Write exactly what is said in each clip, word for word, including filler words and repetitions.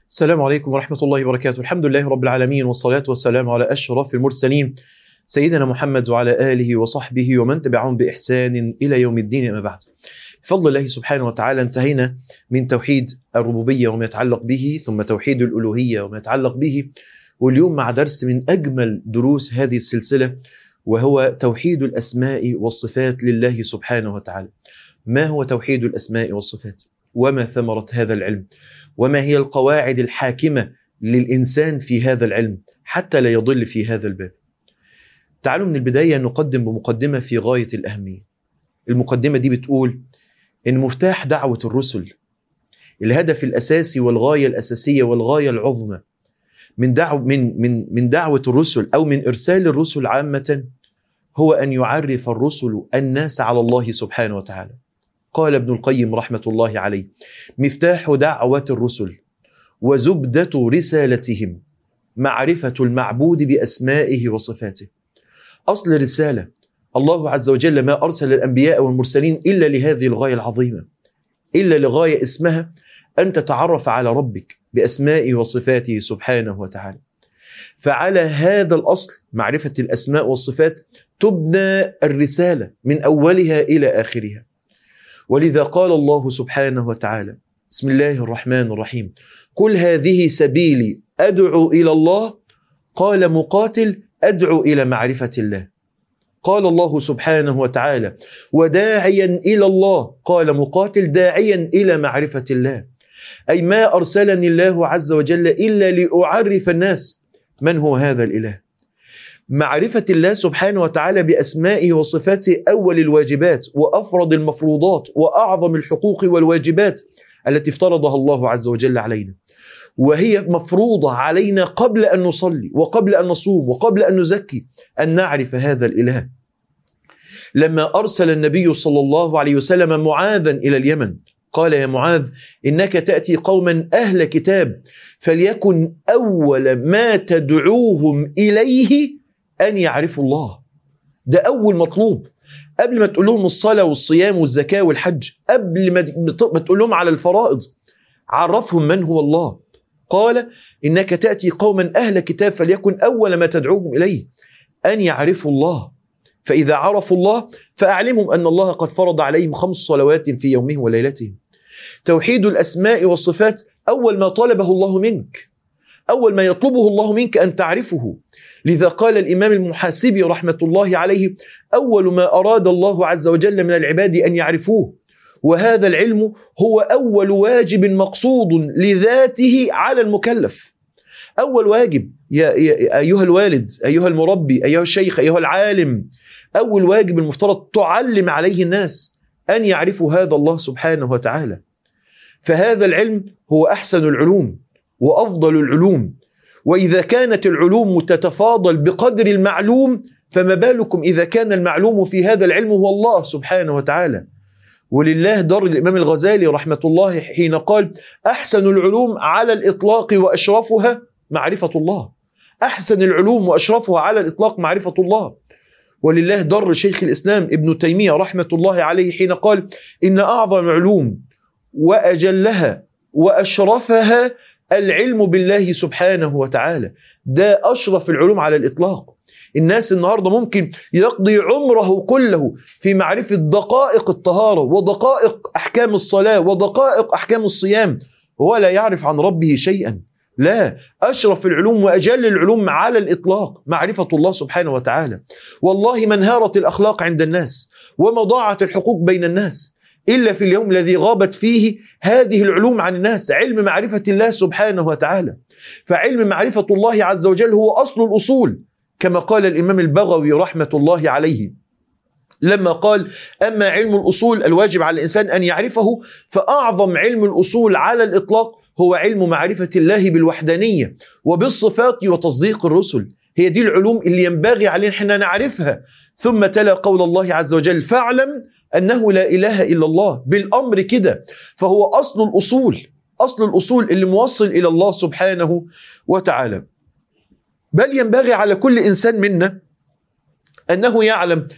السلام عليكم ورحمة الله وبركاته. الحمد لله رب العالمين، والصلاة والسلام على أشرف المرسلين سيدنا محمد وعلى آله وصحبه ومن تبعهم بإحسان إلى يوم الدين. أما بعد، بفضل الله سبحانه وتعالى انتهينا من توحيد الربوبية وما يتعلق به، ثم توحيد الألوهية وما يتعلق به، واليوم مع درس من أجمل دروس هذه السلسلة، وهو توحيد الأسماء والصفات لله سبحانه وتعالى. ما هو توحيد الأسماء والصفات؟ وما ثمرة هذا العلم؟ وما هي القواعد الحاكمة للإنسان في هذا العلم حتى لا يضل في هذا الباب؟ تعالوا من البداية نقدم بمقدمة في غاية الأهمية. المقدمة دي بتقول إن مفتاح دعوة الرسل، الهدف الأساسي والغاية الأساسية والغاية العظمى من دعوة من من من دعوة الرسل أو من إرسال الرسل عامة، هو أن يعرف الرسل الناس على الله سبحانه وتعالى. قال ابن القيم رحمة الله عليه: مفتاح دعوة الرسل وزبدة رسالتهم معرفة المعبود بأسمائه وصفاته. أصل الرسالة، الله عز وجل ما أرسل الأنبياء والمرسلين إلا لهذه الغاية العظيمة، إلا لغاية اسمها أن تتعرف على ربك بأسمائه وصفاته سبحانه وتعالى. فعلى هذا الأصل، معرفة الأسماء والصفات، تبنى الرسالة من أولها إلى آخرها. ولذا قال الله سبحانه وتعالى: بسم الله الرحمن الرحيم: قل هذه سبيلي أدعو إلى الله. قال مقاتل: أدعو إلى معرفة الله. قال الله سبحانه وتعالى: وداعيا إلى الله. قال مقاتل: داعيا إلى معرفة الله. أي ما أرسلني الله عز وجل إلا لأعرف الناس من هو هذا الإله. معرفة الله سبحانه وتعالى بأسمائه وصفاته أول الواجبات وأفرض المفروضات وأعظم الحقوق والواجبات التي افترضها الله عز وجل علينا، وهي مفروضة علينا قبل أن نصلي وقبل أن نصوم وقبل أن نزكي، أن نعرف هذا الإله. لما أرسل النبي صلى الله عليه وسلم معاذا إلى اليمن، قال: يا معاذ، إنك تأتي قوما أهل كتاب، فليكن أول ما تدعوهم إليه أن يعرفوا الله. ده أول مطلوب، قبل ما تقول لهم الصلاة والصيام والزكاة والحج، قبل ما تقول لهم على الفرائض، عرفهم من هو الله. قال: إنك تأتي قوما أهل كتاب، فليكن أول ما تدعوهم إليه أن يعرفوا الله. فإذا عرفوا الله فأعلمهم أن الله قد فرض عليهم خمس صلوات في يومهم وليلتهم. توحيد الأسماء والصفات أول ما طلبه الله منك، أول ما يطلبه الله منك أن تعرفه. لذا قال الإمام المحاسبي رحمة الله عليه: أول ما أراد الله عز وجل من العباد أن يعرفوه، وهذا العلم هو أول واجب مقصود لذاته على المكلف. أول واجب يا أيها الوالد، أيها المربي، أيها الشيخ، أيها العالم، أول واجب المفترض تعلم عليه الناس أن يعرفوا هذا الله سبحانه وتعالى. فهذا العلم هو أحسن العلوم وأفضل العلوم، وإذا كانت العلوم تتفاضل بقدر المعلوم، فما بالكم إذا كان المعلوم في هذا العلم هو الله سبحانه وتعالى. ولله در الإمام الغزالي رحمة الله حين قال: أحسن العلوم على الإطلاق وأشرفها معرفة الله. أحسن العلوم وأشرفها على الإطلاق معرفة الله. ولله در شيخ الإسلام ابن تيمية رحمة الله عليه حين قال: إن أعظم العلوم وأجلها وأشرفها العلم بالله سبحانه وتعالى. ده أشرف العلوم على الإطلاق. الناس النهاردة ممكن يقضي عمره كله في معرفة دقائق الطهارة ودقائق أحكام الصلاة ودقائق أحكام الصيام، ولا يعرف عن ربه شيئا. لا، أشرف العلوم وأجل العلوم على الإطلاق معرفة الله سبحانه وتعالى. والله ما انهارت الأخلاق عند الناس وما ضاعت الحقوق بين الناس إلا في اليوم الذي غابت فيه هذه العلوم عن الناس، علم معرفة الله سبحانه وتعالى. فعلم معرفة الله عز وجل هو أصل الأصول، كما قال الإمام البغوي رحمة الله عليه لما قال: أما علم الأصول الواجب على الإنسان أن يعرفه، فأعظم علم الأصول على الإطلاق هو علم معرفة الله بالوحدانية وبالصفات وتصديق الرسل. هي دي العلوم اللي ينبغي علينا احنا نعرفها. ثم تلا قول الله عز وجل: فاعلم أنه لا إله إلا الله. بالأمر كده، فهو أصل الأصول، أصل الأصول اللي موصل إلى الله سبحانه وتعالى. بل ينبغي على كل إنسان منا أنه يعلم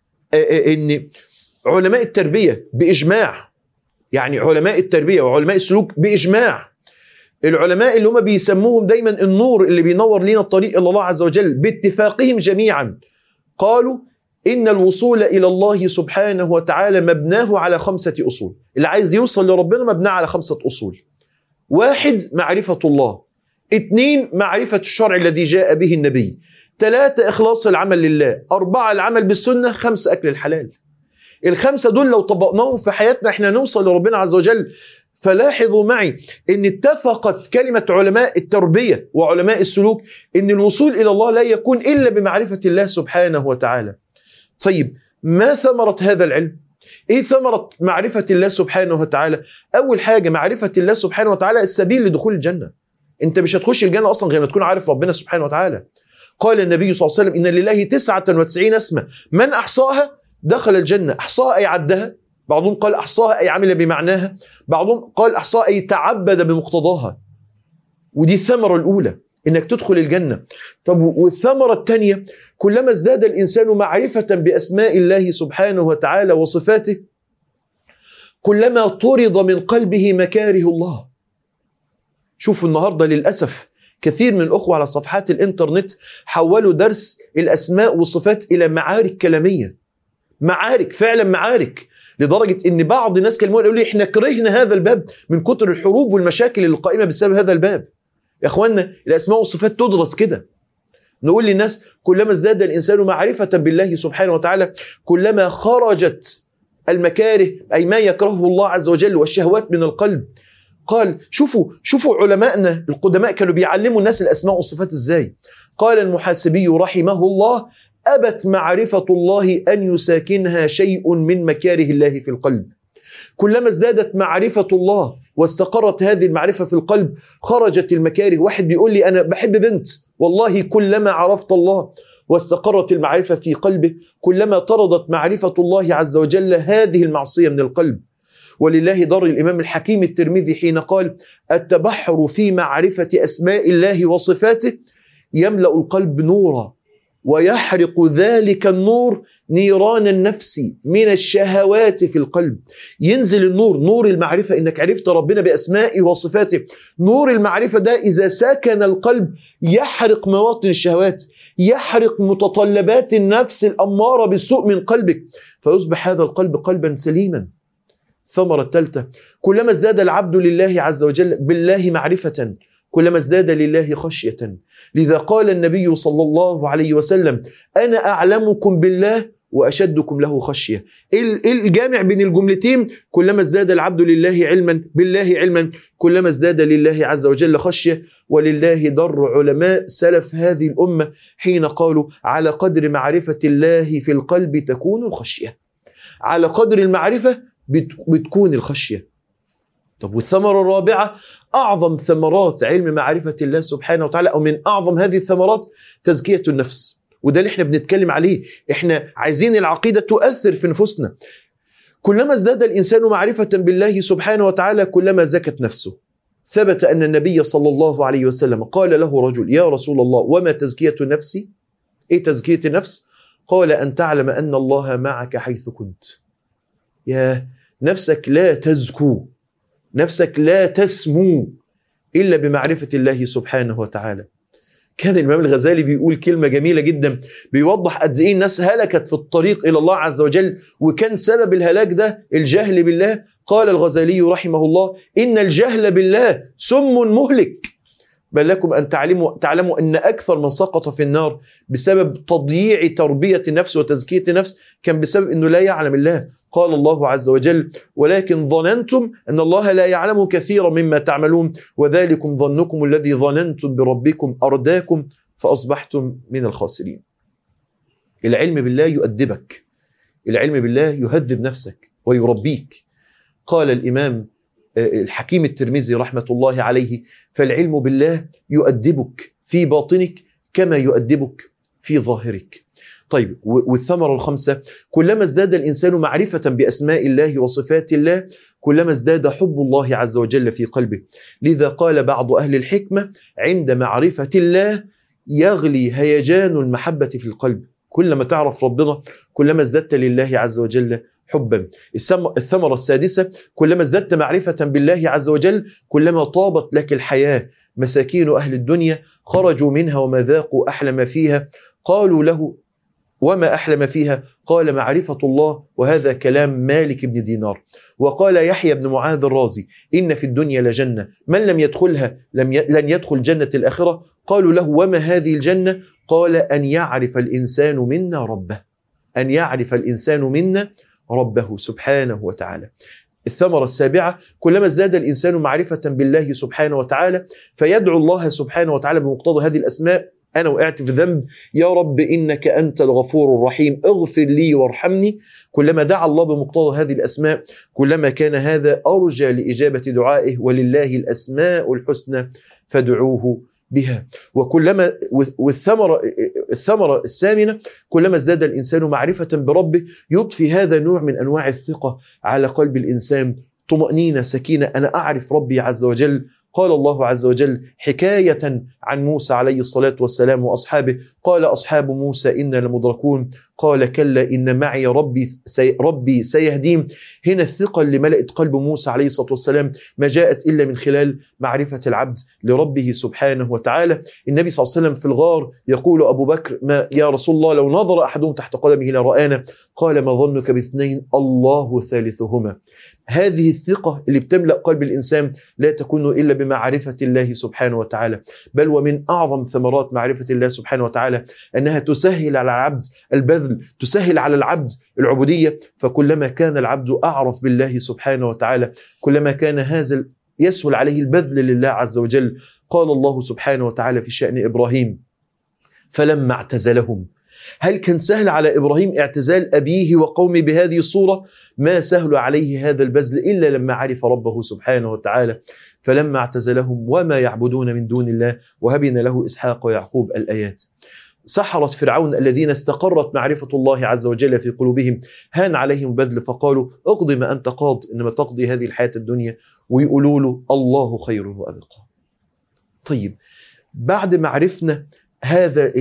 أن علماء التربية بإجماع، يعني علماء التربية وعلماء السلوك بإجماع، العلماء اللي هم بيسموهم دايما النور اللي بينور لنا الطريق إلى الله عز وجل، باتفاقهم جميعا قالوا إن الوصول إلى الله سبحانه وتعالى مبناه على خمسة أصول. اللي عايز يوصل لربنا مبناه على خمسة أصول: واحد، معرفة الله. اثنين، معرفة الشرع الذي جاء به النبي. ثلاثة، إخلاص العمل لله. أربعة، العمل بالسنة. خمسة، أكل الحلال. الخمسة دول لو طبقناهم في حياتنا احنا نوصل لربنا عز وجل. فلاحظوا معي ان اتفقت كلمة علماء التربية وعلماء السلوك ان الوصول إلى الله لا يكون إلا بمعرفة الله سبحانه وتعالى. طيب، ما ثمرة هذا العلم؟ ايه ثمرة معرفة الله سبحانه وتعالى؟ اول حاجة، معرفة الله سبحانه وتعالى السبيل لدخول الجنة. انت مش هتخش الجنة اصلا غير ما تكون عارف ربنا سبحانه وتعالى. قال النبي صلى الله عليه وسلم: ان لله تسعة وتسعين اسما من احصاها دخل الجنة. احصاها اي عدها، بعضهم قال احصاها اي عمل بمعناها، بعضهم قال احصاها اي تعبد بمقتضاها. ودي الثمرة الاولى، انك تدخل الجنة. طب والثمرة الثانية، كلما ازداد الانسان معرفة باسماء الله سبحانه وتعالى وصفاته كلما طرد من قلبه مكاره الله. شوفوا النهاردة للأسف كثير من الأخوة على صفحات الإنترنت حولوا درس الأسماء والصفات إلى معارك كلامية. معارك، فعلا معارك، لدرجة إن بعض الناس كلمون يقولوا لي إحنا كرهنا هذا الباب من كتر الحروب والمشاكل القائمة بسبب هذا الباب. يا أخوانا، الأسماء والصفات تدرس كده. نقول للناس كلما ازداد الإنسان معرفة بالله سبحانه وتعالى كلما خرجت المكاره أي ما يكرهه الله عز وجل والشهوات من القلب. قال شوفوا شوفوا علماءنا القدماء كانوا بيعلموا الناس الأسماء والصفات إزاي. قال المحاسبي رحمه الله: أبت معرفة الله أن يساكنها شيء من مكاره الله في القلب. كلما ازدادت معرفة الله واستقرت هذه المعرفة في القلب خرجت المكاره. واحد بيقول لي أنا بحب بنت، والله كلما عرفت الله واستقرت المعرفة في قلبه كلما طردت معرفة الله عز وجل هذه المعصية من القلب. ولله در الإمام الحكيم الترمذي حين قال: التبحر في معرفة أسماء الله وصفاته يملأ القلب نورا ويحرق ذلك النور نيران النفس من الشهوات في القلب. ينزل النور، نور المعرفة، إنك عرفت ربنا بأسمائه وصفاته. نور المعرفة ده إذا سكن القلب يحرق مواطن الشهوات، يحرق متطلبات النفس الأمارة بالسوء من قلبك، فيصبح هذا القلب قلبا سليما. الثمرة الثالثة، كلما ازداد العبد لله عز وجل بالله معرفة كلما ازداد لله خشية. لذا قال النبي صلى الله عليه وسلم: أنا أعلمكم بالله وأشدكم له خشية. الجامع بين الجملتين كلما ازداد العبد لله علما بالله علما كلما ازداد لله عز وجل خشية. ولله در علماء سلف هذه الأمة حين قالوا: على قدر معرفة الله في القلب تكون الخشية. على قدر المعرفة بتكون الخشية. طب والثمرة الرابعة، أعظم ثمرات علم معرفة الله سبحانه وتعالى أو من أعظم هذه الثمرات تزكية النفس. وده اللي احنا بنتكلم عليه. احنا عايزين العقيدة تؤثر في نفوسنا. كلما ازداد الإنسان معرفة بالله سبحانه وتعالى كلما زكت نفسه. ثبت أن النبي صلى الله عليه وسلم قال له رجل: يا رسول الله وما تزكية النفس؟ إيه تزكية النفس؟ قال: أن تعلم أن الله معك حيث كنت. يا نفسك لا تزكو، نفسك لا تسمو إلا بمعرفة الله سبحانه وتعالى. كان الإمام الغزالي بيقول كلمة جميلة جدا بيوضح قد إيه الناس هلكت في الطريق إلى الله عز وجل، وكان سبب الهلاك ده الجهل بالله. قال الغزالي رحمه الله: إن الجهل بالله سم مهلك، بل لكم أن تعلموا, تعلموا أن أكثر من سقط في النار بسبب تضييع تربية النفس وتزكية النفس كان بسبب أنه لا يعلم الله. قال الله عز وجل: ولكن ظننتم أن الله لا يعلم كثيرا مما تعملون وذلكم ظنكم الذي ظننتم بربكم أرداكم فأصبحتم من الخاسرين. العلم بالله يؤدبك، العلم بالله يهذب نفسك ويربيك. قال الإمام الحكيم الترمذي رحمة الله عليه: فالعلم بالله يؤدبك في باطنك كما يؤدبك في ظاهرك. طيب والثمرة الخمسة، كلما ازداد الإنسان معرفة بأسماء الله وصفات الله كلما ازداد حب الله عز وجل في قلبه. لذا قال بعض أهل الحكمة: عند معرفة الله يغلي هيجان المحبة في القلب. كلما تعرف ربنا كلما ازددت لله عز وجل حبا. الثمرة السادسة: كلما ازددت معرفة بالله عز وجل كلما طابت لك الحياة. مساكين أهل الدنيا خرجوا منها وما ذاقوا أحلى ما فيها. قالوا له: وما أحلى ما فيها؟ قال: معرفة الله. وهذا كلام مالك بن دينار. وقال يحيى بن معاذ الرازي: إن في الدنيا لجنة من لم يدخلها لم ي... لن يدخل جنة الآخرة. قالوا له: وما هذه الجنة؟ قال: أن يعرف الإنسان منا ربه. أن يعرف الإنسان منا ربه سبحانه وتعالى. الثمرة السابعة: كلما ازداد الإنسان معرفة بالله سبحانه وتعالى فيدعو الله سبحانه وتعالى بمقتضى هذه الأسماء. أنا وقعت في ذنب، يا رب إنك أنت الغفور الرحيم، اغفر لي وارحمني. كلما دعا الله بمقتضى هذه الأسماء كلما كان هذا أرجى لإجابة دعائه. ولله الأسماء الحسنى فادعوه بها. وكلما والثمرة الثمرة الثامنة: كلما ازداد الإنسان معرفة بربه يضفي هذا نوع من أنواع الثقة على قلب الإنسان، طمأنينة، سكينة. أنا أعرف ربي عز وجل. قال الله عز وجل حكاية عن موسى عليه الصلاة والسلام وأصحابه: قال أصحاب موسى إنا لمدركون قال كلا إن معي ربي سي ربي سيهدين. هنا الثقة اللي ملأت قلب موسى عليه الصلاة والسلام ما جاءت إلا من خلال معرفة العبد لربه سبحانه وتعالى. النبي صلى الله عليه وسلم في الغار يقول أبو بكر: ما يا رسول الله لو نظر أحدهم تحت قدمه لرآنا. قال: ما ظنك باثنين الله ثالثهما. هذه الثقة اللي بتملأ قلب الإنسان لا تكون إلا بمعرفة الله سبحانه وتعالى. بل ومن أعظم ثمرات معرفة الله سبحانه وتعالى أنها تسهل على العبد البذل، تسهل على العبد العبودية. فكلما كان العبد أعرف بالله سبحانه وتعالى كلما كان هذا يسهل عليه البذل لله عز وجل. قال الله سبحانه وتعالى في شأن إبراهيم: فلما اعتزلهم. هل كان سهل على إبراهيم اعتزال أبيه وقومه بهذه الصورة؟ ما سهل عليه هذا البذل إلا لما عرف ربه سبحانه وتعالى. فلما اعتزلهم وما يعبدون من دون الله وهبنا له إسحاق ويعقوب. الآيات. سحرة فرعون الذين استقرت معرفة الله عز وجل في قلوبهم هان عليهم بذل فقالوا: اقضي ما أنت قاض إنما تقضي هذه الحياة الدنيا. ويقولوا له: الله خير وأبقى. طيب، بعد ما عرفنا هذا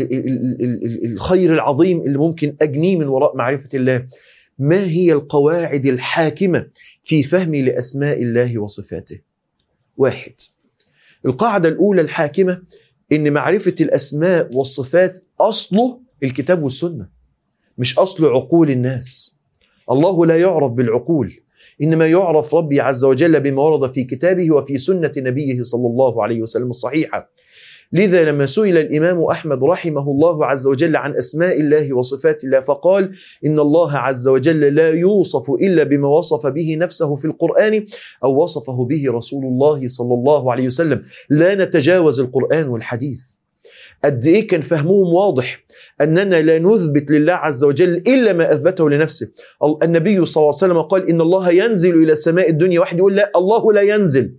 الخير العظيم اللي ممكن أجنيه من وراء معرفة الله، ما هي القواعد الحاكمة في فهمي لأسماء الله وصفاته؟ واحد، القاعدة الأولى الحاكمة إن معرفة الأسماء والصفات أصله الكتاب والسنة، مش أصل عقول الناس. الله لا يعرف بالعقول، إنما يعرف ربي عز وجل بما ورد في كتابه وفي سنة نبيه صلى الله عليه وسلم الصحيحة. لذا لما سئل الإمام أحمد رحمه الله عز وجل عن أسماء الله وصفات الله فقال: إن الله عز وجل لا يوصف إلا بما وصف به نفسه في القرآن أو وصفه به رسول الله صلى الله عليه وسلم. لا نتجاوز القرآن والحديث. قد إيه كان فهمهم واضح أننا لا نثبت لله عز وجل إلا ما أثبته لنفسه. النبي صلى الله عليه وسلم قال: إن الله ينزل إلى السماء الدنيا. واحد يقول: لا، الله لا ينزل.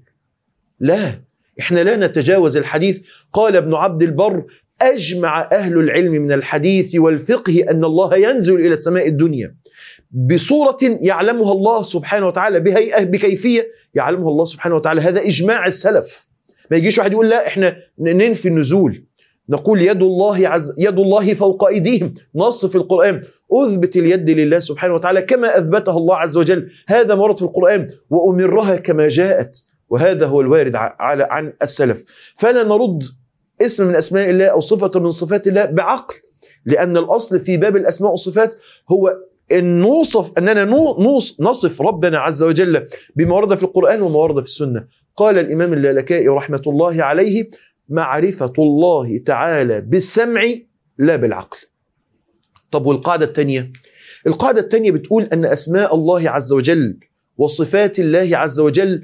لا، إحنا لا نتجاوز الحديث. قال ابن عبد البر: أجمع أهل العلم من الحديث والفقه أن الله ينزل إلى السماء الدنيا بصورة يعلمها الله سبحانه وتعالى، بهيئة، بكيفية يعلمها الله سبحانه وتعالى. هذا إجماع السلف. ما يجيش واحد يقول: لا، إحنا ننفي النزول، نقول يد الله عز يد الله فوق أيديهم. نص في القرآن أثبت اليد لله سبحانه وتعالى كما أثبتها الله عز وجل. هذا مرد في القرآن وأمرها كما جاءت، وهذا هو الوارد على عن السلف. فلا نرد اسم من أسماء الله أو صفة من صفات الله بعقل، لأن الأصل في باب الأسماء والصفات هو أن نوصف أننا نوص نصف ربنا عز وجل بما ورد في القرآن وما ورد في السنة. قال الإمام اللالكائي رحمة الله عليه: معرفة الله تعالى بالسمع لا بالعقل. طب والقاعدة الثانية؟ القاعدة الثانية بتقول أن أسماء الله عز وجل وصفات الله عز وجل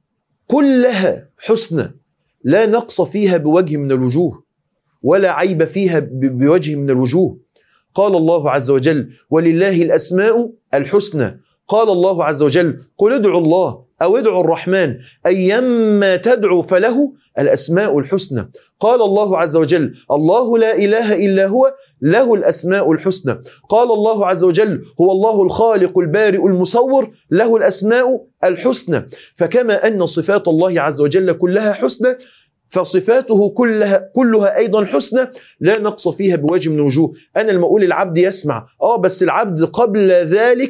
كلها حسنى، لا نقص فيها بوجه من الوجوه ولا عيب فيها بوجه من الوجوه. قال الله عز وجل: ولله الأسماء الحسنى. قال الله عز وجل: قل ادعوا الله أو ادعوا الرحمن أيما تدعوا فله الأسماء الحسنى. قال الله عز وجل: الله لا إله إلا هو له الأسماء الحسنى. قال الله عز وجل: هو الله الخالق البارئ المصور له الأسماء الحسنى. فكما أن صفات الله عز وجل كلها حسنى فصفاته كلها كلها أيضا حسنى، لا نقص فيها بوجه من الوجوه. أنا لما أقول العبد يسمع، آه بس العبد قبل ذلك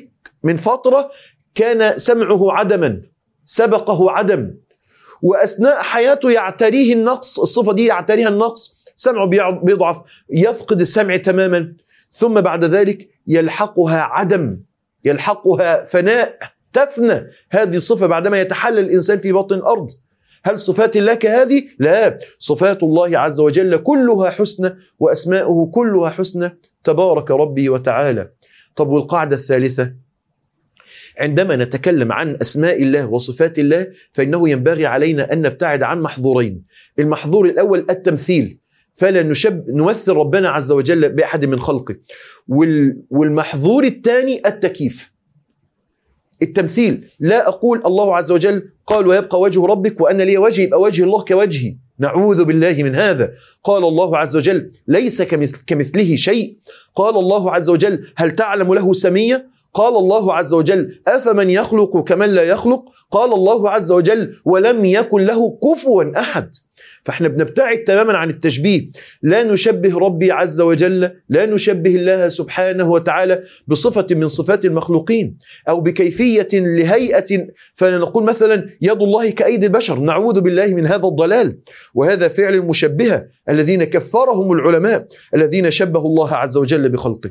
من فترة كان سمعه عدما، سبقه عدم، وأثناء حياته يعتريه النقص، الصفة دي يعتريها النقص، سمعه بيضعف، يفقد السمع تماما، ثم بعد ذلك يلحقها عدم، يلحقها فناء، تفنى هذه الصفة بعدما يتحلل الإنسان في بطن الأرض. هل صفات الله كهذه؟ لا، صفات الله عز وجل كلها حسنى، وأسماؤه كلها حسنى، تبارك ربي وتعالى. طب والقاعدة الثالثة، عندما نتكلم عن أسماء الله وصفات الله فإنه ينبغي علينا أن نبتعد عن محظورين. المحظور الأول التمثيل، فلا نشب نمثل ربنا عز وجل بأحد من خلقه. والمحظور الثاني التكييف، التمثيل. لا أقول الله عز وجل قال ويبقى وجه ربك وأن لي وجه، يبقى وجه الله كوجهي، نعوذ بالله من هذا. قال الله عز وجل ليس كمثله شيء. قال الله عز وجل هل تعلم له سمية؟ قال الله عز وجل أفمن يخلق كمن لا يخلق؟ قال الله عز وجل ولم يكن له كفوا أحد. فاحنا بنبتعد تماما عن التشبيه، لا نشبه ربي عز وجل، لا نشبه الله سبحانه وتعالى بصفة من صفات المخلوقين أو بكيفية لهيئة، فنقول مثلا يد الله كأيدي البشر، نعوذ بالله من هذا الضلال، وهذا فعل المشبهة الذين كفرهم العلماء الذين شبهوا الله عز وجل بخلقه.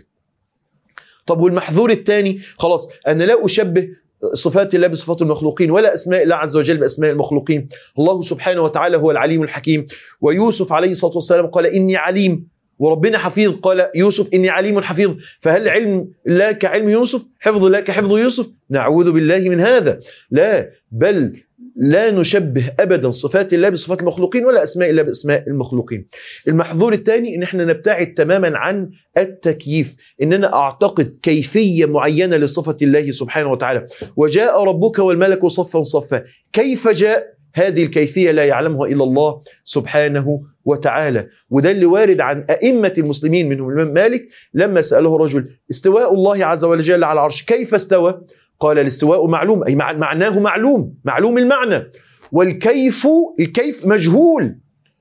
طب والمحذور الثاني، خلاص أنا لا أشبه صفات الله بصفات المخلوقين ولا أسماء الله عز وجل بأسماء المخلوقين. الله سبحانه وتعالى هو العليم الحكيم، ويوسف عليه الصلاة والسلام قال إني عليم، وربنا حفيظ، قال يوسف إني عليم حفيظ. فهل علم الله كعلم يوسف؟ حفظ الله كحفظ يوسف؟ نعوذ بالله من هذا. لا، بل لا نشبه أبدا صفات الله بصفات المخلوقين ولا أسماء الله بأسماء المخلوقين. المحظور الثاني إن احنا نبتعد تماما عن التكييف، إننا أعتقد كيفية معينة لصفة الله سبحانه وتعالى. وجاء ربك والملك صفا صفا، كيف جاء؟ هذه الكيفية لا يعلمها إلا الله سبحانه وتعالى. وده اللي وارد عن أئمة المسلمين منهم الإمام مالك لما سأله رجل استواء الله عز وجل على العرش كيف استوى؟ قال الاستواء معلوم، أي معناه معلوم، معلوم المعنى، والكيف الكيف مجهول،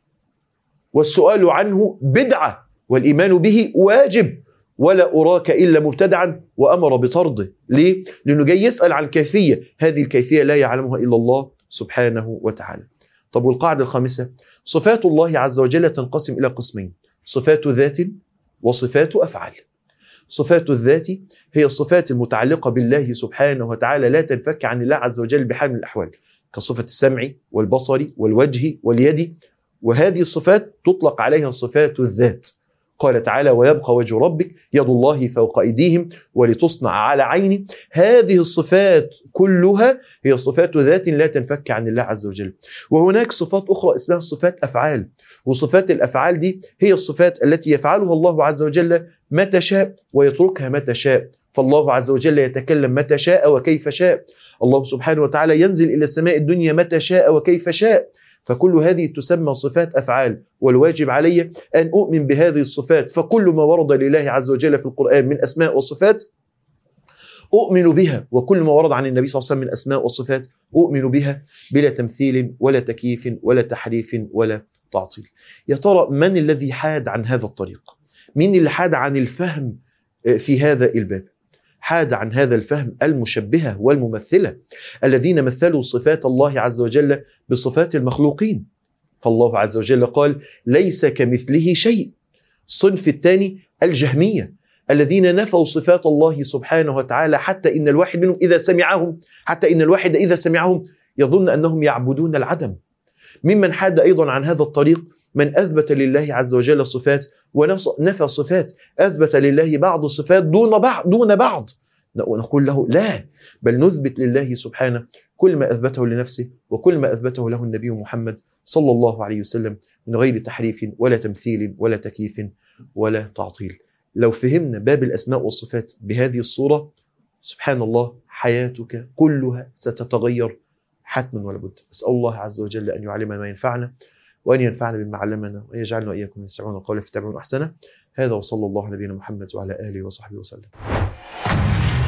والسؤال عنه بدعة، والإيمان به واجب، ولا أراك إلا مبتدعا، وأمر بطرده. ليه؟ لأنه جاي يسأل عن كيفية، هذه الكيفية لا يعلمها إلا الله سبحانه وتعالى. طب والقاعدة الخامسة، صفات الله عز وجل تنقسم إلى قسمين، صفات ذات وصفات أفعال. صفات الذات هي الصفات المتعلقة بالله سبحانه وتعالى، لا تنفك عن الله عز وجل بحال من الأحوال، كصفة السمع والبصر والوجه واليد، وهذه الصفات تطلق عليها صفات الذات. قال تعالى ويبقى وجه ربك يد الله فوق أيديهم ولتصنع على عيني. هذه الصفات كلها هي صفات ذات لا تنفك عن الله عز وجل. وهناك صفات أخرى اسمها صفات أفعال، وصفات الأفعال دي هي الصفات التي يفعلها الله عز وجل متى شاء ويتركها متى شاء. فالله عز وجل يتكلم متى شاء وكيف شاء، الله سبحانه وتعالى ينزل إلى السماء الدنيا متى شاء وكيف شاء. فكل هذه تسمى صفات أفعال، والواجب علي أن أؤمن بهذه الصفات. فكل ما ورد لله عز وجل في القرآن من أسماء وصفات أؤمن بها، وكل ما ورد عن النبي صلى الله عليه وسلم من أسماء وصفات أؤمن بها بلا تمثيل ولا تكييف ولا تحريف ولا تعطيل. يا ترى من الذي حاد عن هذا الطريق؟ مين اللي حاد عن الفهم في هذا الباب؟ حاد عن هذا الفهم المشبهة والممثلة الذين مثلوا صفات الله عز وجل بصفات المخلوقين. فالله عز وجل قال ليس كمثله شيء. الصنف الثاني الجهمية الذين نفوا صفات الله سبحانه وتعالى، حتى إن الواحد منهم إذا سمعهم حتى إن الواحد إذا سمعهم يظن أنهم يعبدون العدم. ممن حاد أيضا عن هذا الطريق من أثبت لله عز وجل صفات ونفى صفات، أثبت لله بعض الصفات دون بعض دون بعض، ونقول له لا، بل نثبت لله سبحانه كل ما أثبته لنفسه وكل ما أثبته له النبي محمد صلى الله عليه وسلم من غير تحريف ولا تمثيل ولا تكييف ولا تعطيل. لو فهمنا باب الأسماء والصفات بهذه الصورة، سبحان الله، حياتك كلها ستتغير حتما ولا بد. أسأل الله عز وجل أن يعلمنا ما ينفعنا، وأن ينفعنا بما علمنا، وأن يجعلنا وإياكم يستمعون القول فيتبعون أحسنه. هذا وصلى الله على نبينا محمد وعلى آله وصحبه وسلم.